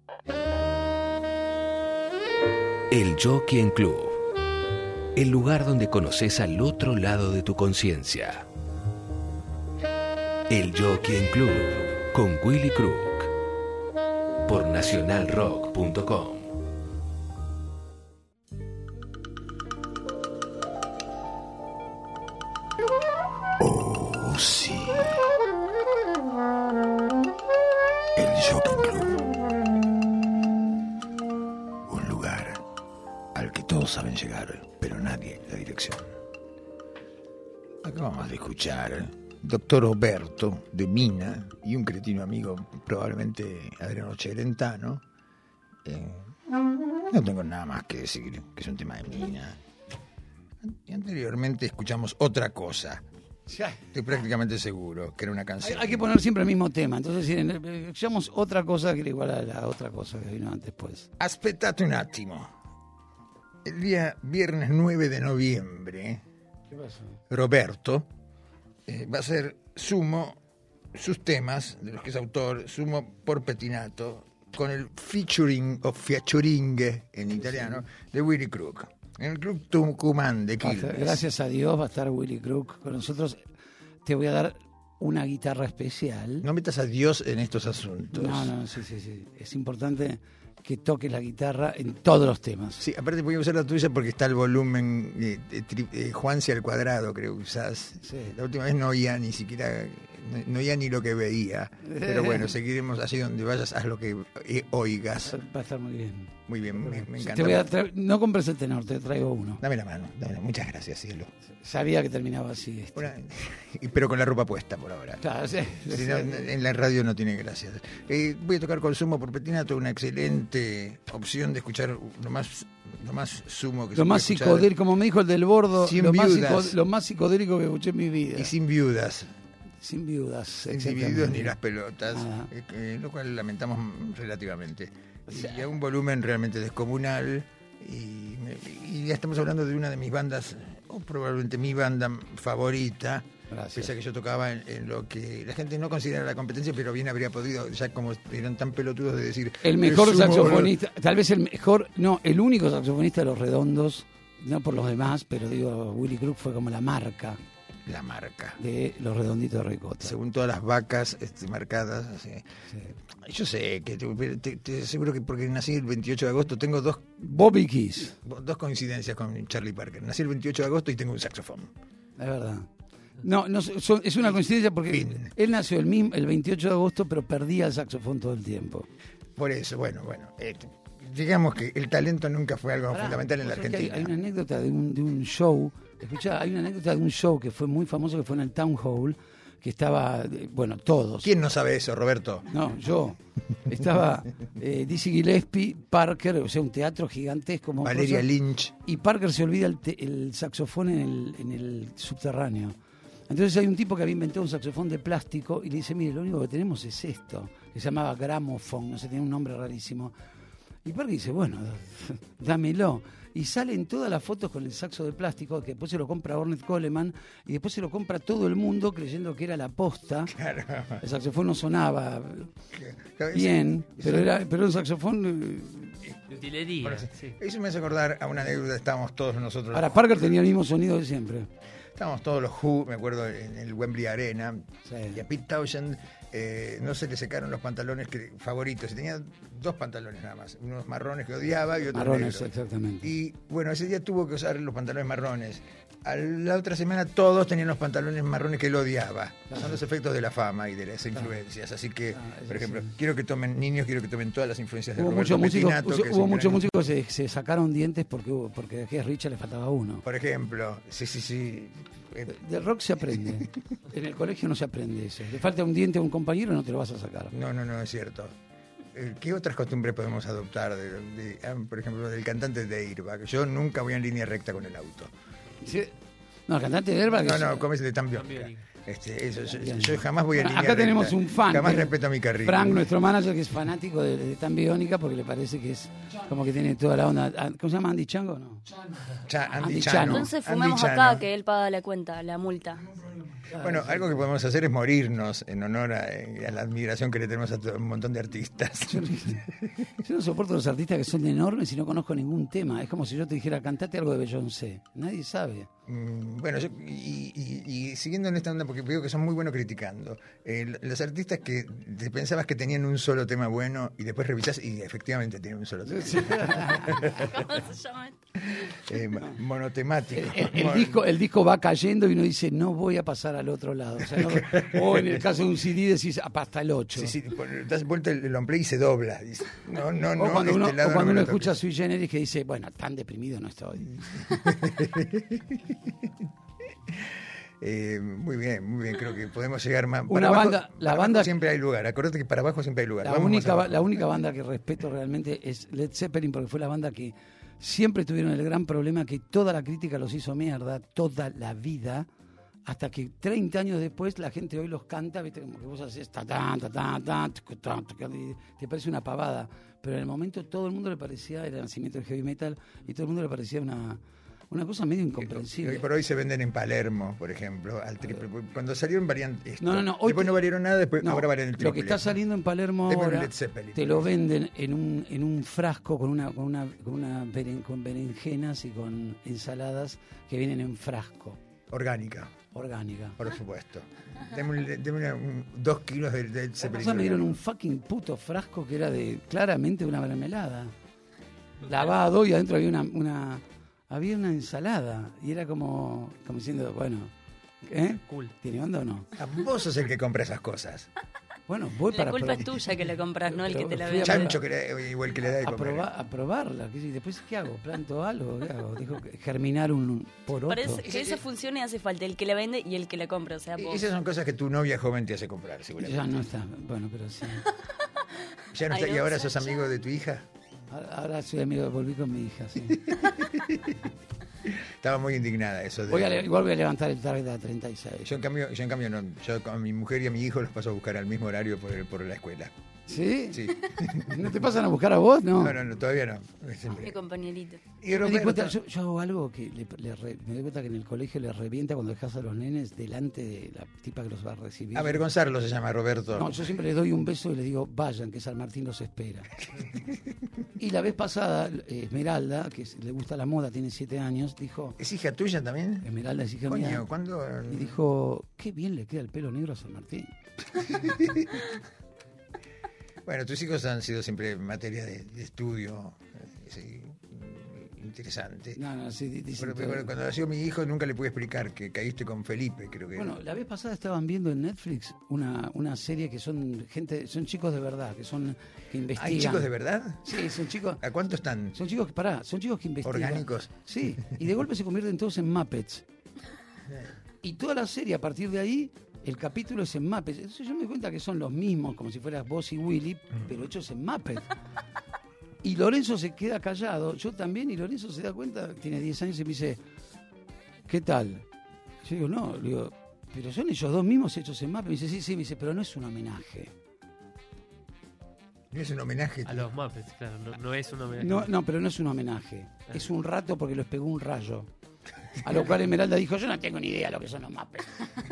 El Jockey Club. El lugar donde conoces al otro lado de tu conciencia. El Jockey Club con Willy Crook. Por nacionalrock.com. Oh, sí. El Jockey Club. Un lugar al que todos saben llegar, pero nadie la dirección. Acabamos de escuchar Doctor Roberto de Mina y un cretino amigo, probablemente Adriano Celentano. No tengo nada más que decir, que es un tema de Mina. Y anteriormente escuchamos Otra Cosa. Estoy prácticamente seguro que era una canción. Hay que poner siempre el mismo tema. Entonces, si escuchamos Otra Cosa que era igual a la otra cosa que vino antes, pues. Aspettate un attimo. El día viernes 9 de noviembre, ¿Qué pasó? Roberto va a hacer Sumo, sus temas, de los que es autor, Sumo por Pettinato, con el featuring o featuring en italiano de Willy Crook. En el Club Tucumán de Quilmes. Gracias a Dios va a estar Willy Crook con nosotros. Te voy a dar una guitarra especial. No metas a Dios en estos asuntos. No, sí. Es importante que toques la guitarra en todos los temas. Sí, aparte voy a usar la tuya porque está el volumen Juanse al cuadrado, creo que usás. Sí. La última vez no oía ni siquiera, no oía ni lo que veía. Pero bueno, seguiremos así donde vayas, haz lo que oigas. Va a estar muy bien. Muy bien, me encanta. Te voy a no compres el tenor, te traigo uno. Dame la mano. Muchas gracias, cielo. Sabía que terminaba así. Pero con la ropa puesta por ahora. Claro, sí. Si no, en la radio no tiene gracia. Voy a tocar con Sumo por Pettinato, una excelente opción de escuchar lo más sumo que se puede escuchar. Lo más psicodélico, como me dijo el del Bordo, lo más psicodélico que escuché en mi vida. Y sin viudas. Sin viudas. Sin viudas ni las pelotas, lo cual lamentamos relativamente. Y a un volumen realmente descomunal. Y ya estamos hablando de una de mis bandas, o probablemente mi banda favorita. Gracias. Pese a que yo tocaba en lo que la gente no considera la competencia, pero bien habría podido, ya como eran tan pelotudos de decir... El mejor saxofonista, tal vez el único saxofonista de Los Redondos, no por los demás, pero digo, Willy Crook fue como la marca. La marca. De Los Redonditos de Ricota. Según todas las vacas marcadas. Sí. Yo sé que te aseguro que porque nací el 28 de agosto tengo dos coincidencias con Charlie Parker. Nací el 28 de agosto y tengo un saxofón. Es verdad. No, es una coincidencia porque él nació el 28 de agosto, pero perdía el saxofón todo el tiempo. Por eso, bueno. Digamos que el talento nunca fue algo fundamental en la Argentina. Hay una anécdota de un show. Escuchá, hay una anécdota de un show que fue muy famoso, que fue en el Town Hall, que estaba, todos. ¿Quién no sabe eso, Roberto? No, yo. Estaba Dizzy Gillespie, Parker, o sea, un teatro gigantesco. Valeria Lynch. Y Parker se olvida el saxofón en el subterráneo. Entonces hay un tipo que había inventado un saxofón de plástico y le dice, mire, lo único que tenemos es esto, que se llamaba gramophone, no sé, tenía un nombre rarísimo. Y Parker dice, bueno, dámelo. Y salen todas las fotos con el saxo de plástico, que después se lo compra Ornette Coleman, y después se lo compra todo el mundo creyendo que era la posta. Claro. El saxofón no sonaba bien, pero era un saxofón... de utilería. Bueno, sí. Eso me hace acordar a una anécdota, estábamos todos nosotros... Ahora, Parker tenía el mismo sonido de siempre. Estábamos todos los Who, me acuerdo, en el Wembley Arena, y a Pete Townshend no se le secaron los pantalones favoritos, y tenía 2 pantalones nada más, unos marrones que odiaba y otros marrones, negros. Exactamente. Y bueno, ese día tuvo que usar los pantalones marrones. A la otra semana todos tenían los pantalones marrones que él odiaba. Claro. Son los efectos de la fama y de las influencias. Así que, por ejemplo, quiero que tomen todas las influencias de Roberto Pettinato. Hubo muchos músicos que se sacaron dientes porque a Keith Richards le faltaba uno. Por ejemplo, sí. De rock se aprende. En el colegio no se aprende eso. Le falta un diente a un compañero, no te lo vas a sacar. No, es cierto. ¿Qué otras costumbres podemos adoptar? Por ejemplo, del cantante de Airbag. Yo nunca voy en línea recta con el auto. ¿Sí? No, el cantante de Airbag... No, como es de tan biónica. Yo jamás voy en línea recta. Acá tenemos un fan. Jamás respeto a mi carril. Frank, nuestro manager, que es fanático de Tan Biónica, porque le parece que es como que tiene toda la onda. ¿Cómo se llama? ¿Andy Chango? No. Andy Chano. Entonces fumemos acá, que él paga la cuenta, la multa. Bueno, algo que podemos hacer es morirnos en honor a la admiración que le tenemos a un montón de artistas. Yo no soporto los artistas que son enormes y no conozco ningún tema. Es como si yo te dijera, cantate algo de Beyoncé. Nadie sabe. Bueno, y siguiendo en esta onda, porque veo que son muy buenos criticando, los artistas que te pensabas que tenían un solo tema bueno y después revisás y efectivamente tienen un solo tema. ¿Cómo se llama esto? Monotemático. El disco va cayendo y uno dice, no voy a pasar al otro lado. O, sea, o en el caso de un CD decís, hasta el 8. Sí, das vuelta el long play y se dobla. Dice, no, o cuando uno, lado o cuando no uno lo escucha toques. Sui Generis que dice, bueno, tan deprimido no estoy. Muy bien, creo que podemos llegar más. Una Para banda- abajo, la para banda- abajo siempre hay lugar. Acordate que para abajo siempre hay lugar. La Vamos más única, abajo. la única banda que respeto realmente es Led Zeppelin, porque fue la banda que siempre tuvieron el gran problema que toda la crítica los hizo mierda, toda la vida, hasta que 30 años después la gente hoy los canta, viste, como que vos haces te parece una pavada, pero en el momento todo el mundo le parecía, era el nacimiento del heavy metal, y todo el mundo le parecía una cosa medio Hoy incomprensible. por hoy se venden en Palermo, por ejemplo, al triple. Cuando salieron varían esto. No, hoy después no valieron nada, después no, ahora valen el triple. lo que está saliendo en Palermo Después ahora Led Zeppelin. te lo venden en un frasco con con berenjenas y con ensaladas que vienen en frasco, Orgánica, orgánica. por supuesto. Deme 2 kilos de La Zeppelin. cosa me dieron un orgánico. fucking puto frasco que era claramente una mermelada. Lavado y adentro había una ensalada. Y era como diciendo, bueno, Cool. ¿tiene onda o no? Ah, vos sos el que compra esas cosas. Bueno, voy La para culpa es probar- tuya que la compras, no el que te la Fui a vende. Chancho o el que le da de a, comer. a probarla. Y después, ¿qué hago? ¿Planto algo? ¿Qué hago? Dijo que germinar un poroto. Parece que eso funcione hace falta el que la vende y el que la compra, o sea, vos. Esas son cosas que tu novia joven te hace comprar, Ya seguramente. no está. Bueno, pero sí. Ya no Ay, está, y no, ahora sos Sacha. amigo de tu hija. Ahora soy amigo, volví con mi hija, sí. Estaba muy indignada eso. Igual voy a levantar el target a 36. Yo en cambio no. Yo con mi mujer y a mi hijo los paso a buscar al mismo horario por la escuela. ¿Sí? Sí. ¿No te pasan a buscar a vos? No. No, todavía no. Siempre. Mi compañerito. Y Me di Roberto, cuenta, yo hago algo que me doy cuenta que en el colegio le revienta cuando dejas a los nenes delante de la tipa que los va a recibir. avergonzarlo se llama, Roberto. No, yo siempre les doy un beso y les digo, vayan, que San Martín los espera. Y la vez pasada, Esmeralda, que le gusta la moda, tiene 7 años, dijo, ¿Es hija tuya también? Esmeralda es hija Coño, mía, ¿cuándo? y dijo, qué bien le queda el pelo negro a San Martín. Bueno, tus hijos han sido siempre materia de estudio. Sí, interesante. No, sí, dicen Pero todo. cuando nació mi hijo nunca le pude explicar que caíste con Felipe, creo que. Bueno, la vez pasada estaban viendo en Netflix una serie que son chicos de verdad, que investigan. ¿Hay chicos de verdad? Sí, son chicos. ¿A cuánto están? Son chicos que investigan. ¿Orgánicos? Sí, y de golpe se convierten todos en Muppets. Y toda la serie, a partir de ahí, el capítulo es en Muppets. Entonces yo me doy cuenta que son los mismos, como si fueras vos y Willy, pero hechos en Muppets. Y Lorenzo se queda callado, yo también, y Lorenzo se da cuenta, tiene 10 años y me dice, ¿qué tal? Yo digo, no, le digo, pero son ellos dos mismos hechos en Muppets. Me dice, sí, me dice, pero no es un homenaje. No es un homenaje. A los Muppets, claro. No es un homenaje. No, pero no es un homenaje. Es un rato porque los pegó un rayo. A lo cual Esmeralda dijo, yo no tengo ni idea de lo que son los Muppets.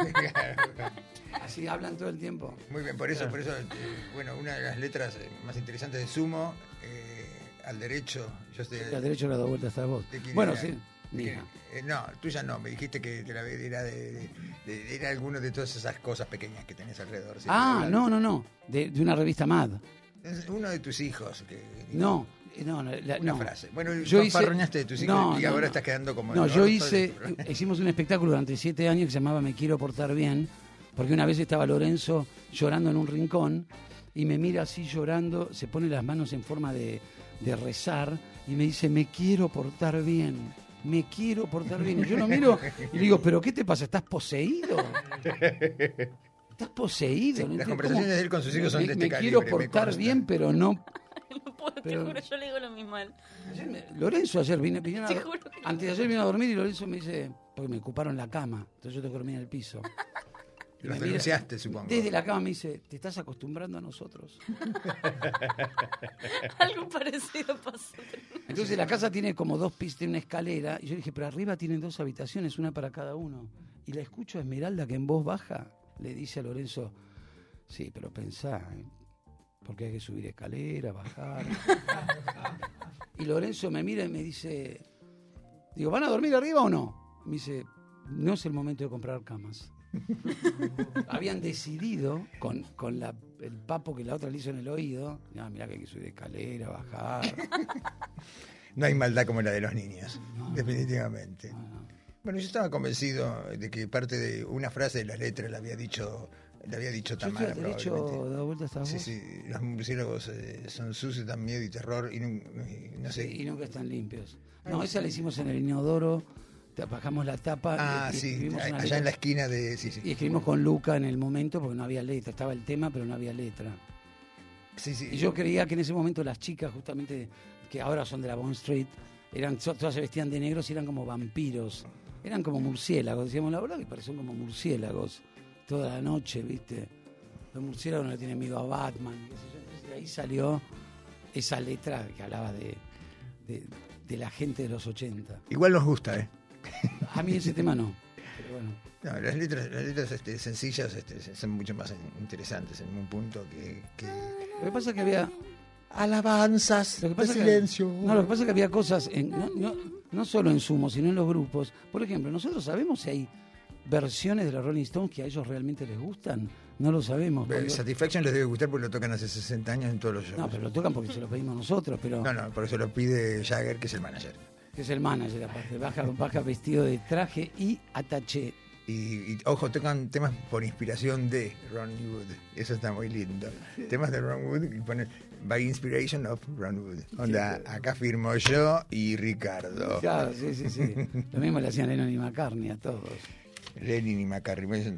Así hablan todo el tiempo. Muy bien, por eso, bueno, una de las letras más interesantes de Sumo, al derecho, yo estoy... Al derecho le ha dado vuelta hasta vos. ¿De quién Bueno, era? sí. ¿De Mira. quién? No, tuya no, me dijiste que era era alguno de todas esas cosas pequeñas que tenés alrededor. ¿Sí? No. De una revista Mad. Es uno de tus hijos. No. Una no. frase. Bueno, Yo hice- fanfarroñaste de tus hijos No, y no, ahora no. estás quedando como... No, el yo orto hicimos un espectáculo durante 7 años que se llamaba Me Quiero Portar Bien, porque una vez estaba Lorenzo llorando en un rincón y me mira así llorando, se pone las manos en forma de rezar y me dice, me quiero portar bien. Me quiero portar bien. Y yo lo miro y le digo, ¿pero qué te pasa? ¿Estás poseído? ¿Estás poseído? Sí, ¿No las entiendo conversaciones de él con sus hijos son de este Me calibre, quiero me portar consta. bien, pero no... No puedo, Pero- te juro, yo le digo lo mismo a él. Lorenzo ayer vino Te juro que- antes de ayer vino a dormir y Lorenzo me dice, porque me ocuparon la cama, entonces yo tengo que dormir en el piso. Y Los me mira- denunciaste, supongo. Desde la cama me dice, te estás acostumbrando a nosotros. Algo parecido pasó. Entonces la casa tiene como 2 pisos, tiene una escalera, y yo dije, pero arriba tienen 2 habitaciones, una para cada uno. Y la escucho a Esmeralda que en voz baja le dice a Lorenzo, sí, pero pensá, porque hay que subir escalera, bajar. Y Lorenzo me mira y me dice, digo, ¿van a dormir arriba o no? Me dice, no es el momento de comprar camas. Habían decidido con el papo que la otra le hizo en el oído, mirá que hay que subir escalera, bajar. No hay maldad como la de los niños, definitivamente. No. Bueno, yo estaba convencido de que parte de una frase de las letras la había dicho Tamara, ¿Te he dado vuelta esta voz? Sí, los murciélagos son sucios, dan miedo y terror y no sé. Sí, y nunca están limpios. No, esa la hicimos en el inodoro, bajamos la tapa. Sí, allá en la esquina de... Sí. Y escribimos con Luca en el momento porque no había letra, estaba el tema pero no había letra. Sí. Y yo creía que en ese momento las chicas justamente, que ahora son de la Bond Street, todas se vestían de negros y eran como vampiros, eran como murciélagos, decíamos la verdad que parecían como murciélagos toda la noche, ¿viste? Los murciélagos no le tienen miedo a Batman, qué sé yo. Entonces de ahí salió esa letra que hablaba de la gente de los 80. Igual nos gusta, ¿eh? A mí ese tema no, pero bueno. No, las letras sencillas son mucho más interesantes en un punto que... Lo que pasa es que había... Alabanzas Lo que pasa de silencio. Lo que pasa es que había cosas, no solo en Sumo, sino en los grupos. Por ejemplo, nosotros sabemos si hay versiones de los Rolling Stones que a ellos realmente les gustan. No lo sabemos. Satisfaction les debe gustar porque lo tocan hace 60 años en todos los shows. No, pero lo tocan porque se lo pedimos nosotros. Pero No, por eso lo pide Jagger, que es el manager. Que es el manager, aparte. Baja vestido de traje y ataché. Y ojo, tocan temas por inspiración de Ron Wood. Eso está muy lindo. Temas de Ron Wood y ponen by inspiration of Ron Wood. Onda, acá firmo yo y Ricardo. Claro, sí. Lo mismo le hacían Lennon y McCartney a todos. Lennon y McCartney.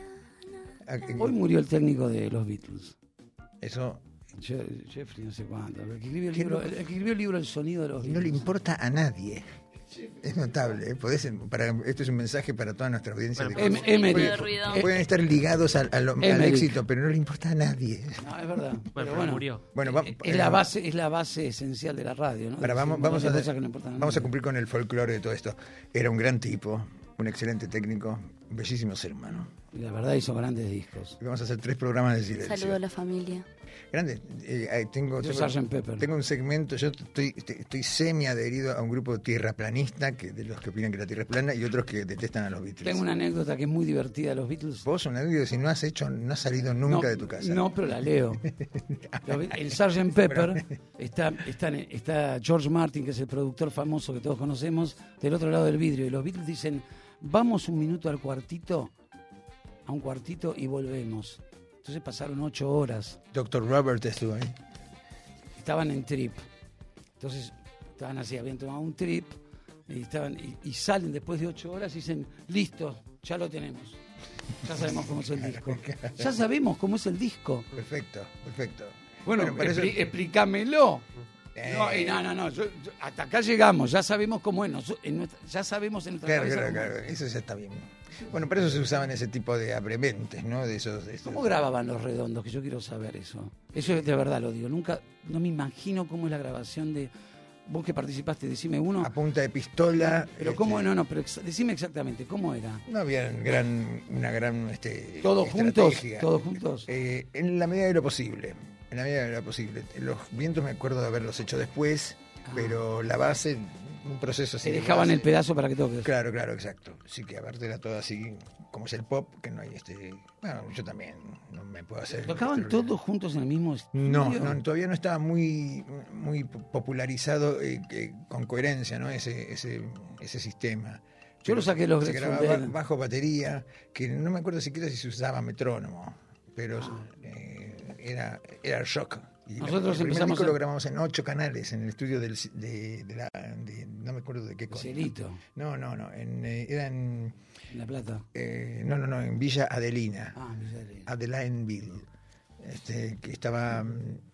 Hoy murió el técnico de los Beatles. Eso... Jeffrey no sé cuánto. El que escribió el libro El sonido de los Beatles. No le importa a nadie. Es notable, ¿eh? Esto es un mensaje para toda nuestra audiencia. Pueden estar ligados al éxito, pero no le importa a nadie. No, es verdad. Bueno, murió. Es la base esencial de la radio, ¿no? Vamos a cumplir con el folclore de todo esto. Era un gran tipo, un excelente técnico, un bellísimo ser humano. Y la verdad hizo grandes discos. Y vamos a hacer 3 programas de silencio. Saludo a la familia. Grande. Tengo un segmento, yo estoy semi adherido a un grupo tierraplanista, de los que opinan que la Tierra es plana, y otros que detestan a los Beatles. Tengo una anécdota que es muy divertida de los Beatles. Vos una anécdota, si no has salido nunca de tu casa. No, pero la leo. El Sgt. Pepper, está George Martin, que es el productor famoso que todos conocemos, del otro lado del vidrio, y los Beatles dicen, vamos un minuto a un cuartito y volvemos. Entonces pasaron 8 horas. Dr. Robert estuvo ahí. Estaban en trip. Entonces estaban así, habían tomado un trip y salen después de 8 horas y dicen, listo, ya lo tenemos. Ya sabemos cómo es el disco. Ya sabemos cómo es el disco. Perfecto. Bueno, explícamelo. No. Hasta acá llegamos, ya sabemos cómo es. Ya sabemos en nuestra cabeza. Claro, eso ya está bien. Bueno, para eso se usaban ese tipo de abrementes, ¿no? De esos. ¿Cómo grababan Los Redondos? Que yo quiero saber eso. Eso de verdad lo digo. No me imagino cómo es la grabación de... Vos que participaste, decime uno. A punta de pistola. Pero cómo, pero decime exactamente, ¿cómo era? No había una gran ¿Todos estrategia. juntos? En la medida de lo posible. Los vientos me acuerdo de haberlos hecho después, pero la base... un proceso así. Te dejaban el pedazo para que toques. Claro, exacto. Sí, que aparte era todo así, como es el pop, que no hay bueno, yo también no me puedo hacer. ¿Tocaban todos juntos en el mismo estudio? No, todavía no estaba muy popularizado con coherencia, ¿no? Ese sistema. Yo lo saqué los se grababa bajo batería, que no me acuerdo siquiera si se usaba metrónomo, pero era el shock. Y nosotros el empezamos lo grabamos en 8 canales en el estudio de no me acuerdo de qué cosa. Cielito. No, era en La Plata. No, en Villa Adelina. Villa Adelina. Adelineville. Que estaba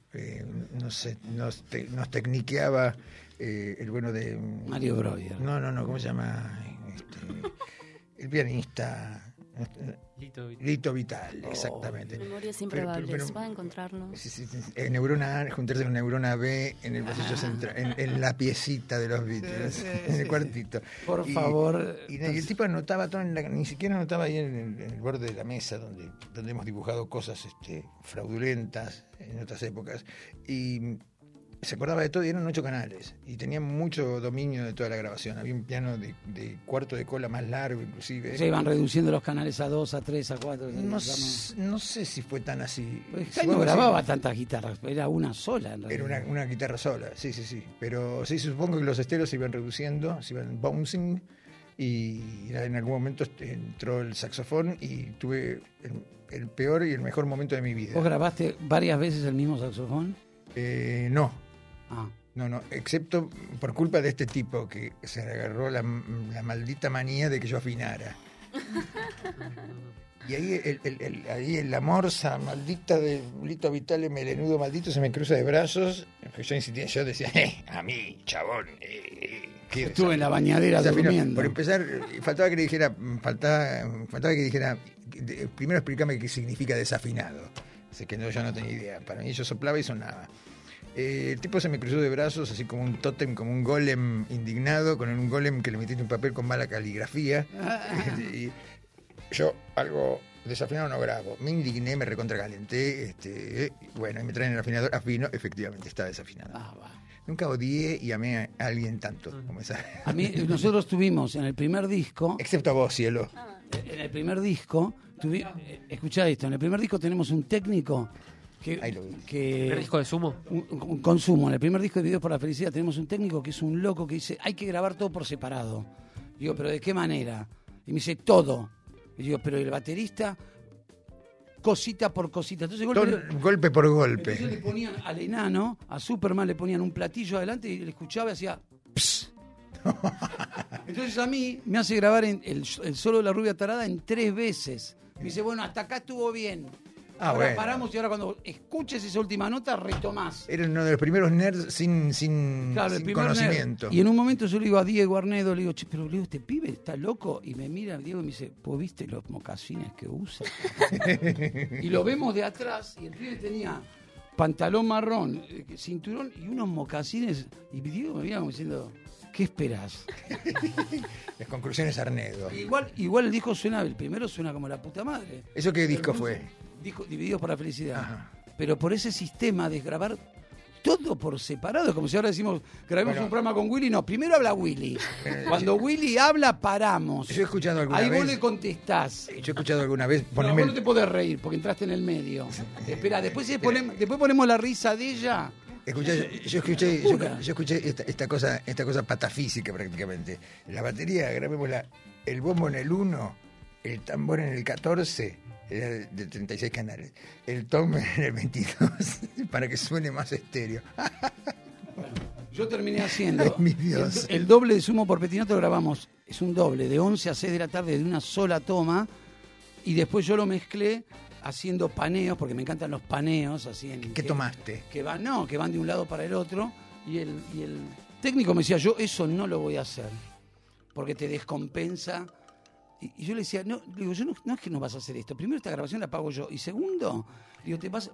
nos tecniqueaba el bueno de Mario Breuer. No, ¿cómo se llama? El pianista. Lito Vitale, exactamente. Memorias improbables, va a encontrarlo. Sí, neurona A, juntarse con neurona B en el pasillo central, en la piecita de los Beatles, en el cuartito. Por favor. Y el tipo anotaba todo, ni siquiera anotaba ahí en el borde de la mesa donde hemos dibujado cosas fraudulentas en otras épocas. Y se acordaba de todo y eran 8 canales y tenía mucho dominio de toda la grabación. Había un piano de cuarto de cola más largo inclusive. Se iban reduciendo los canales a 2, a 3, a 4. No sé si fue tan así. Pues no grababa tantas guitarras, era una sola en realidad. Era una guitarra sola, sí. Pero sí, supongo que los estereos se iban reduciendo, se iban bouncing y en algún momento entró el saxofón y tuve el peor y el mejor momento de mi vida. ¿Vos grabaste varias veces el mismo saxofón? No. Ah. No, excepto por culpa de este tipo que se agarró la maldita manía de que yo afinara. Y ahí la morsa maldita de Lito Vitale, melenudo maldito, se me cruza de brazos. Yo insistía, yo decía, a mí, chabón. Estuve en la bañadera durmiendo. Por empezar, faltaba que dijera, primero explícame qué significa desafinado. Así que yo no tenía idea. Para mí yo soplaba y sonaba. El tipo se me cruzó de brazos, así como un tótem, como un golem indignado, con un golem que le metiste un papel con mala caligrafía. Y yo algo desafinado no grabo. Me indigné, me recontracalenté. Bueno, y me traen el afinador. Afino, efectivamente, está desafinado. Nunca odié y amé a alguien tanto como esa. A mí, nosotros tuvimos en el primer disco... Excepto a vos, cielo. En el primer disco, escuchá esto, en el primer disco tenemos un técnico... ¿El disco de Sumo? Un consumo. En el primer disco de Videos por la Felicidad tenemos un técnico que es un loco que dice, hay que grabar todo por separado. Digo, ¿pero de qué manera? Y me dice, todo. Y digo, pero el baterista, cosita por cosita. Entonces golpe por golpe. Entonces le ponían al enano, a Superman, le ponían un platillo adelante y le escuchaba y hacía... Pss. Entonces a mí me hace grabar el solo de la rubia tarada en 3 veces. Me dice, bueno, hasta acá estuvo bien. Ahora bueno, paramos y ahora cuando escuches esa última nota retomás. Era uno de los primeros nerds sin conocimiento. Nerd. Y en un momento yo le digo a Diego Arnedo, le digo, che, pero le digo, este pibe está loco. Y me mira Diego y me dice, ¿vos viste los mocasines que usa? Y lo vemos de atrás y el pibe tenía pantalón marrón, cinturón y unos mocasines. Y Diego me mira como diciendo, ¿qué esperás? Las conclusiones Arnedo. Igual el disco suena, el primero suena como la puta madre. ¿Eso qué disco fue? Disco Divididos por la Felicidad. Ajá. Pero por ese sistema de grabar todo por separado, como si ahora decimos, grabemos un programa con Willy. No, primero habla Willy. Cuando Willy habla, paramos. Yo he escuchado alguna vez. Ahí vos le contestás. Yo he escuchado alguna vez. No, vos no te podés reír porque entraste en el medio. Espera, después ponemos la risa de ella. Escuchá, yo escuché esta cosa patafísica prácticamente. La batería, grabémosla, el bombo en el 1, el tambor en el 14, era de 36 canales, el tom en el 22, para que suene más estéreo. Bueno, yo terminé haciendo Ay, mi Dios. El doble de Sumo por Petinato, lo grabamos, es un doble, de 11 a 6 de la tarde de una sola toma, y después yo lo mezclé haciendo paneos, porque me encantan los paneos. Así ¿Qué tomaste? Que van de un lado para el otro, y el técnico me decía, yo eso no lo voy a hacer, porque te descompensa. Y yo le decía, no es que no vas a hacer esto. Primero, esta grabación la pago yo. Y segundo, digo,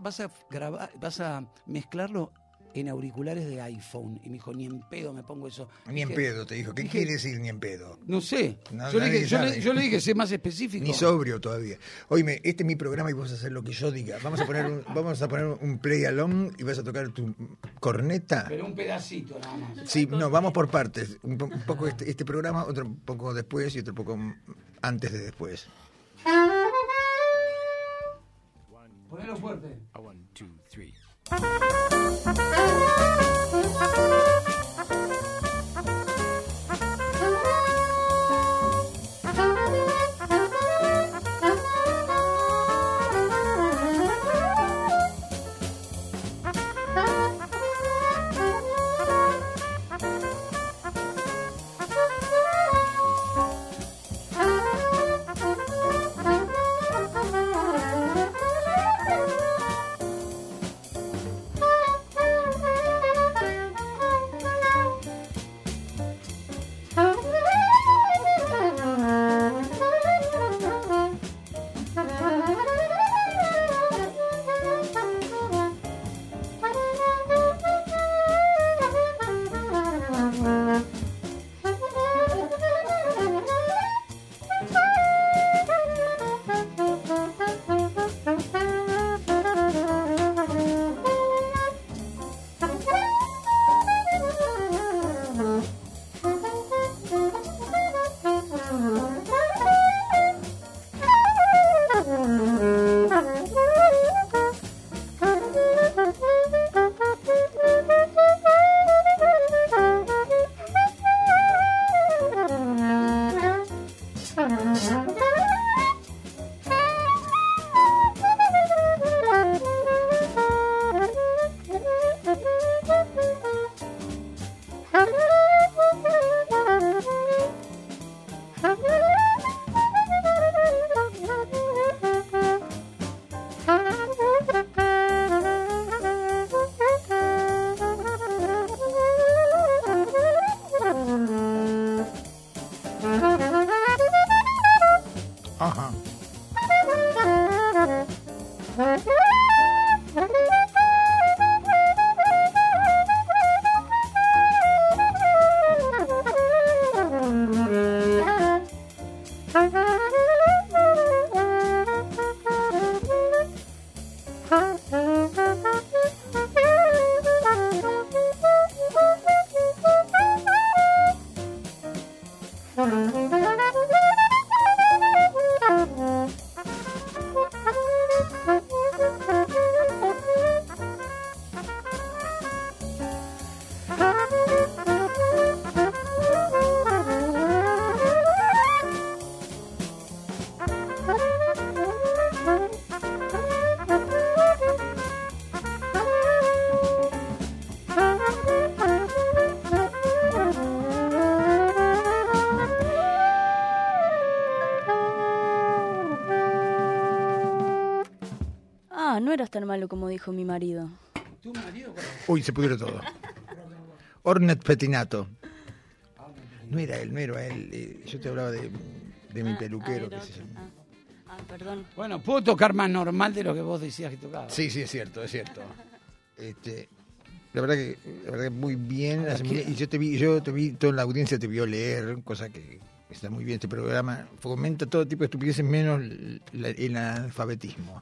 vas a mezclarlo en auriculares de iPhone. Y me dijo, ni en pedo me pongo eso. Ni en pedo, te dijo. ¿Qué quiere decir ni en pedo? No sé. Yo le dije, sé más específico. Ni sobrio todavía. Oíme, este es mi programa y vos vas a hacer lo que yo diga. Vamos a poner un play along y vas a tocar tu corneta. Pero un pedacito nada más. Sí, no, vamos por partes. Un poco este programa, otro poco después y otro poco antes de después. Ponelo fuerte. 1, 2, 3. eras tan malo como dijo mi marido. ¿Tu marido? Uy, se pudrió todo. Ornette Petinato. No era él. Yo te hablaba de mi peluquero. era qué sé yo. otro. Perdón. Bueno, puedo tocar más normal de lo que vos decías que tocaba. Sí, es cierto. La verdad que muy bien. Y yo te vi, toda la audiencia te vio leer, cosa que está muy bien. Este programa fomenta todo tipo de estupideces menos el analfabetismo.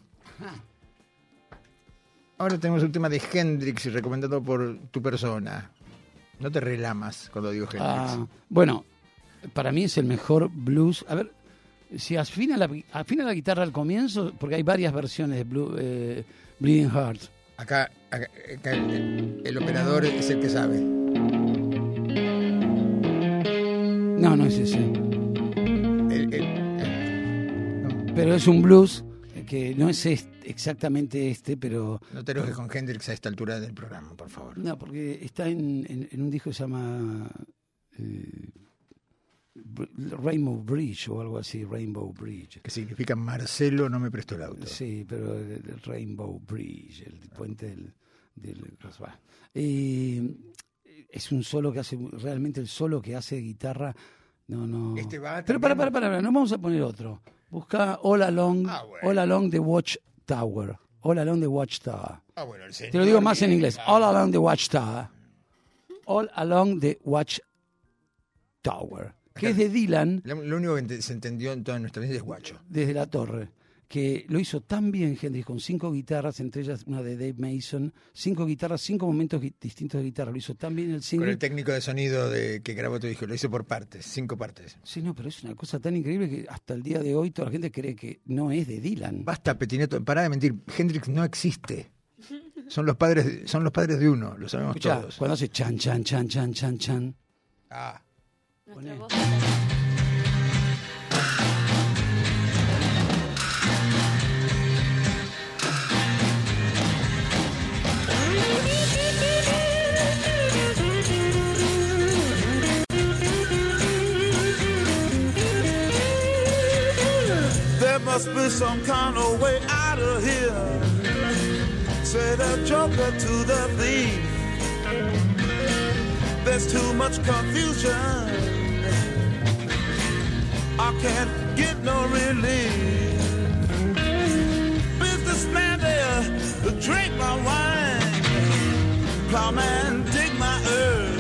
Ahora tenemos un tema de Hendrix recomendado por tu persona. No te relamas cuando digo Hendrix. Bueno, para mí es el mejor blues. A ver, si afina la guitarra al comienzo, porque hay varias versiones de Bleeding Heart. Acá el operador es el que sabe. No es ese. No. Pero es un blues que no es exactamente este, pero... No te enojes con Hendrix a esta altura del programa, por favor. No, porque está en un disco que se llama Rainbow Bridge o algo así, Rainbow Bridge. Que significa Marcelo no me prestó el auto. Sí, pero el Rainbow Bridge, el puente del es un solo que hace, realmente el solo que hace de guitarra, no. Este va pero para, no vamos a poner otro. Busca All Along the Watchtower. All Along the Watchtower. Bueno, el señor te lo digo más en inglés. All Along the Watchtower. All Along the Watchtower. Que es de Dylan. Lo único que se entendió en toda nuestra vida es guacho. Desde la torre. Que lo hizo tan bien Hendrix, con 5 guitarras, entre ellas una de Dave Mason, 5 guitarras, 5 momentos distintos de guitarra. Lo hizo tan bien el single. Con el técnico de sonido que grabó tu disco, lo hizo por partes, 5 partes. Sí, no, pero es una cosa tan increíble que hasta el día de hoy toda la gente cree que no es de Dylan. Basta, Petinato, pará de mentir. Hendrix no existe. Son los padres de uno, lo sabemos. Escuchá, todos. Cuando hace chan, chan, chan, chan, chan, chan. Nuestra voz. There must be some kind of way out of here. Say the joker to the thief. There's too much confusion. I can't get no relief. Businessman there, drink my wine. Plowman, dig my earth.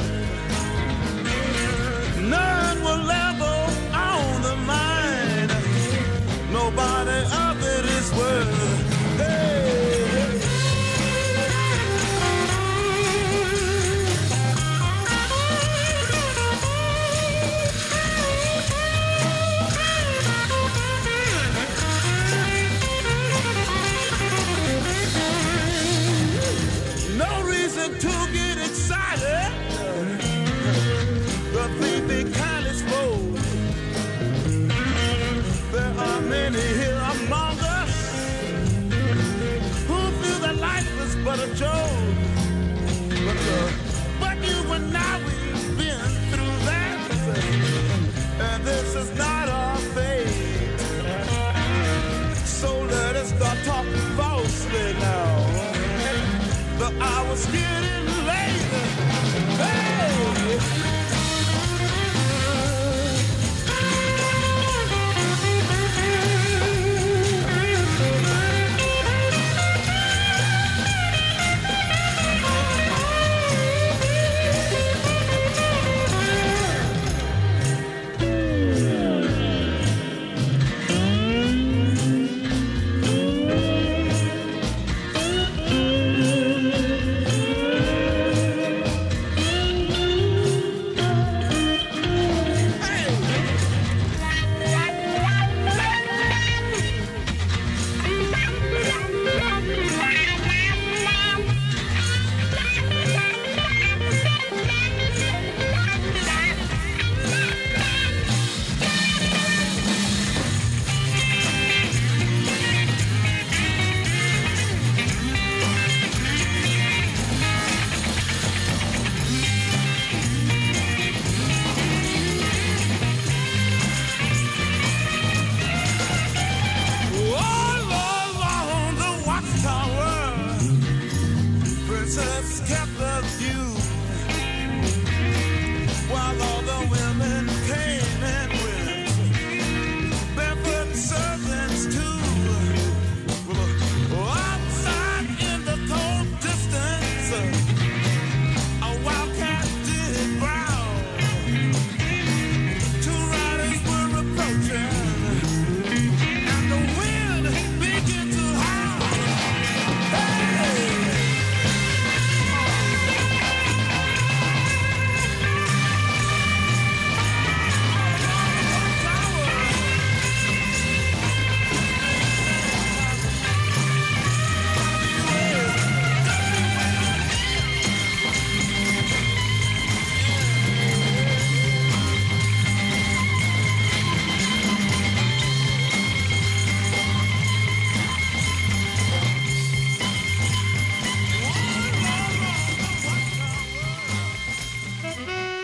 None will level on the mine. Nobody of it is worth. To get excited.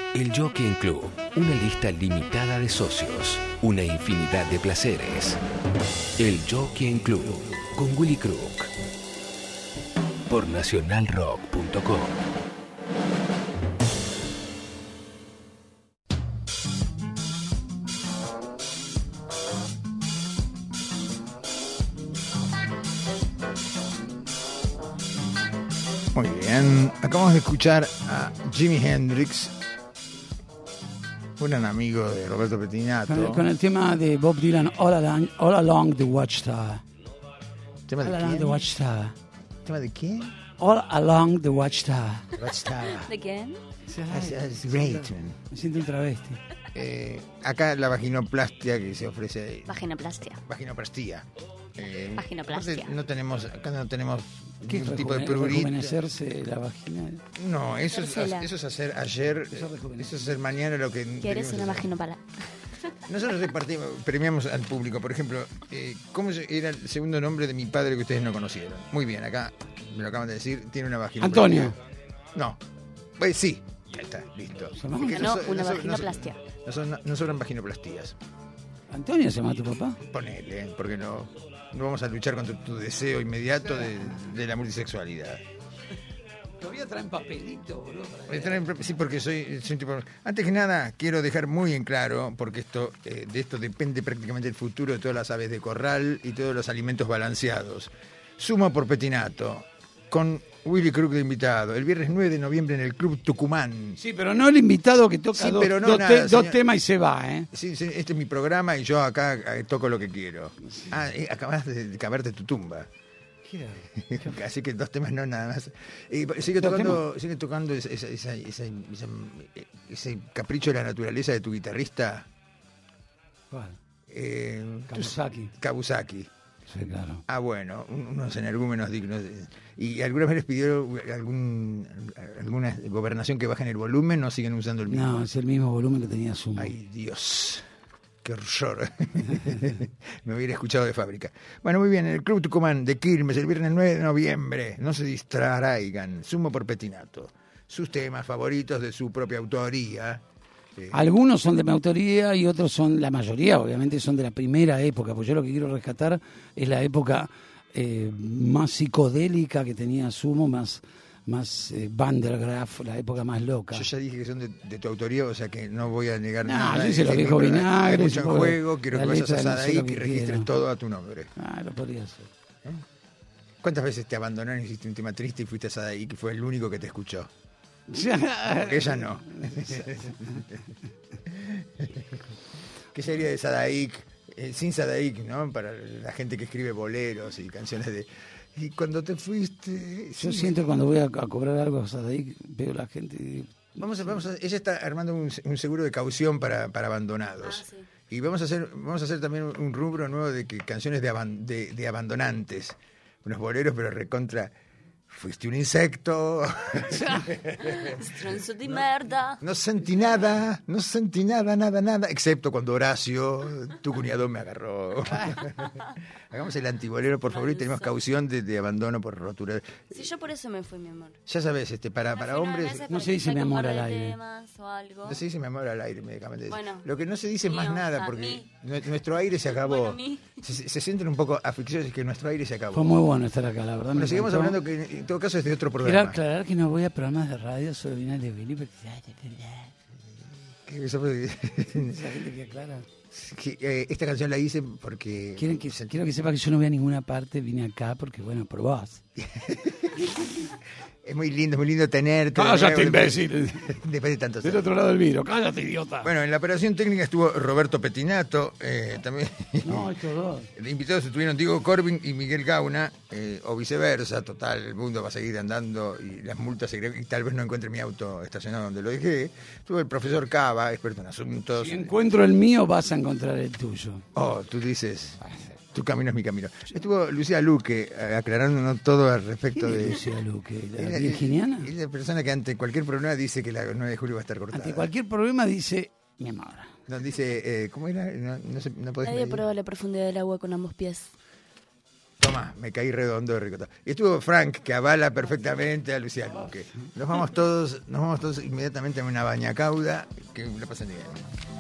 El Jockey Club, una lista limitada de socios, una infinidad de placeres. El Jockey Club, con Willy Crook. Por nacionalrock.com. Muy bien, acabamos de escuchar a Jimi Hendrix, un gran amigo de Roberto Pettinato. Con el tema de Bob Dylan, All Along the Watchtower. ¿Tema de All Along quién? the Watchtower. ¿Tema de quién? All Along the Watchtower. ¿De quién? Es great, man. Me siento un travesti. Acá la vaginoplastia que se ofrece. Vaginoplastia. Vaginoplastia. Vaginoplastia. Acá no tenemos ¿Qué es ningún tipo de prurito. rejuvenecerse la vagina? No, eso es hacer ayer, rejuvenecer. eso es hacer mañana lo que ¿Quieres teníamos una que hacer. vaginopala? Nosotros premiamos al público, por ejemplo, ¿cómo era el segundo nombre de mi padre que ustedes no conocieron? Muy bien, acá me lo acaban de decir, tiene una vagina. Antonio. No, pues sí, ya está, listo. Porque No, una vaginoplastia. No sobran vaginoplastías. ¿Antonio se llama tu papá? Ponele, porque no vamos a luchar contra tu deseo inmediato de la multisexualidad. Todavía traen papelito, boludo. Sí, porque soy un tipo... Antes que nada, quiero dejar muy en claro, porque de esto depende prácticamente el futuro de todas las aves de corral y todos los alimentos balanceados. Sumo por Pettinato, con Willy Crook de invitado, el viernes 9 de noviembre en el Club Tucumán. Sí, pero no el invitado que toca Sí, pero no nada, dos señor. temas y se va, ¿eh? Sí, este es mi programa y yo acá toco lo que quiero. Acabas de cavarte tu tumba. Así que 2 temas no nada más. Sigue tocando ese capricho de la naturaleza de tu guitarrista. ¿Cuál? Kabusaki. Sí, claro. Ah, bueno, unos energúmenos dignos. ¿Y alguna vez les pidió alguna gobernación que bajen el volumen? ¿No siguen usando el mismo? No, es el mismo volumen que tenía Sumo. Ay, Dios. Qué horror. Me hubiera escuchado de fábrica. Bueno, muy bien, en el Club Tucumán de Quilmes, el viernes 9 de noviembre. No se distraigan. Sumo por Pettinato. Sus temas favoritos de su propia autoría. Algunos son de mi autoría y otros son, la mayoría obviamente, son de la primera época. Pues yo lo que quiero rescatar es la época más psicodélica que tenía Sumo, más Van der Graaf, la época más loca. Yo ya dije que son de tu autoría, o sea que no voy a negar No, nada. yo hice los viejos vinagres. Hay mucho en juego, quiero la que vayas a letra, no sé Sadaik lo que y registres quiero. todo a tu nombre. Lo podría hacer. ¿Cuántas veces te abandonaron y hiciste un tema triste y fuiste a Sadaik y fue el único que te escuchó? Porque ella no. ¿Qué sería de Sadaik? Sin Sadaik, ¿no? Para la gente que escribe boleros y canciones de... Y cuando te fuiste... Yo siento cuando voy a cobrar algo a Sadaik, veo a la gente y digo, Vamos a, ella está armando un seguro de caución para abandonados. Sí. Y vamos a hacer también un rubro nuevo de canciones de abandonantes. Unos boleros, pero recontra... Fuiste un insecto. Stronzo di merda. No sentí nada, nada, excepto cuando Horacio, tu cuñado, me agarró. Hagamos el antibolero, por favor, y tenemos caución de abandono por rotura. Sí, yo por eso me fui, mi amor. Ya sabes, para hombres... No se dice mi amor al aire. No se dice mi amor al aire, médicamente. Bueno, Lo que no se dice es más mío, nada, a porque mí. nuestro aire se acabó. Bueno, a mí. Se sienten un poco asfixiados, que nuestro aire se acabó. fue muy bueno estar acá, la verdad. Bueno, me sigamos encantó. hablando que en todo caso es de otro Quiero programa. aclarar que no voy a programas de radio, solo vine al de Billy, porque... Que eso fue- Esa gente que aclara. Esta canción la hice porque... Quiero que sepa que yo no voy a ninguna parte, vine acá porque, bueno, por vos. Es muy lindo tenerte. de ¡Cállate, nuevo, imbécil! Después de tantos Del años. otro lado del vidrio, cállate, idiota. Bueno, en la operación técnica estuvo Roberto Pettinato, también. No, estos dos. De invitados estuvieron Diego Corbin y Miguel Gauna, o viceversa. Total, el mundo va a seguir andando y las multas y tal vez no encuentre mi auto estacionado donde lo dejé. Estuvo el profesor Cava, experto en asuntos. Si encuentro el mío, vas a encontrar el tuyo. Oh, tú dices, tu camino es mi camino. Estuvo Lucía Luque aclarándonos todo al respecto ¿Quién es de... Lucía Luque? ¿La virginiana? Es la persona que ante cualquier problema dice que la 9 de julio va a estar cortada. Ante cualquier problema dice, mi amor. No, dice, ¿cómo era? No podés Nadie medir. prueba la profundidad del agua con ambos pies. Tomá, me caí redondo de ricota. Y estuvo Frank, que avala perfectamente a Luciano Luque. Nos vamos todos inmediatamente a una bañacauda, que la pasen bien.